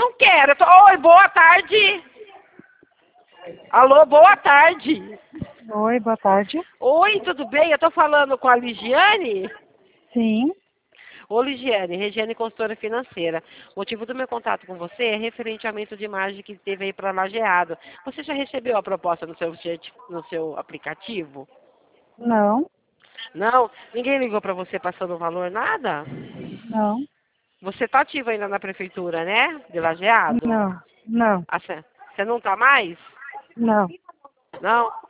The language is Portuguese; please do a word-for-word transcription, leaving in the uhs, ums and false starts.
não quero. Eu tô... Oi, boa tarde. Alô, boa tarde. Oi, boa tarde. Oi, tudo bem? Eu tô falando com a Ligiane. Sim. Ô, Ligiane, Regiane Consultora Financeira. O motivo do meu contato com você é referente ao aumento de imagem que teve aí para Lajeado. Você já recebeu a proposta no seu, jet- no seu aplicativo? Não, Não? Ninguém ligou para você passando o valor, nada? não, Você está ativa ainda na prefeitura, né? De Lajeado? não, não, Ah, Você você não está mais? não. Não?